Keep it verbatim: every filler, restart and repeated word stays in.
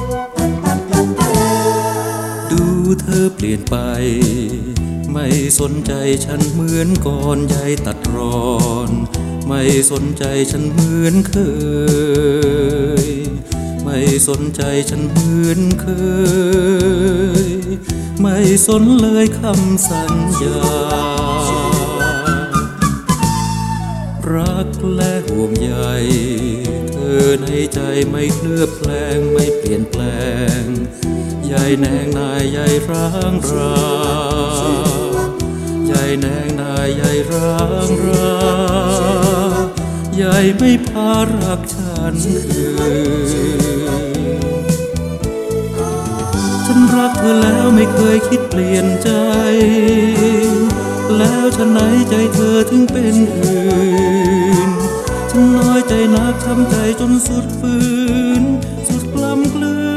ดูเธอเปลี่ยนไปไม่สนใจฉันเหมือนก่อนใยตัดรอนไม่สนใจฉันเหมือนเคยไม่สนใจฉันเหมือนเคยไม่สนเลยคำสัญญารักและห่วงใยเธอในใจไม่เคลือบแคลงไม่เปลี่ยนแปลงใยแนงนายใยร้างราใยแนงนายใยร้างราใยไม่พารักฉันคืนฉันรักเธอแล้วไม่เคยคิดเปลี่ยนใจแล้วฉันไหนใจเธอถึงเป็นอื่นฉันน้อยใจนักช้ำใจจนสุดฝืน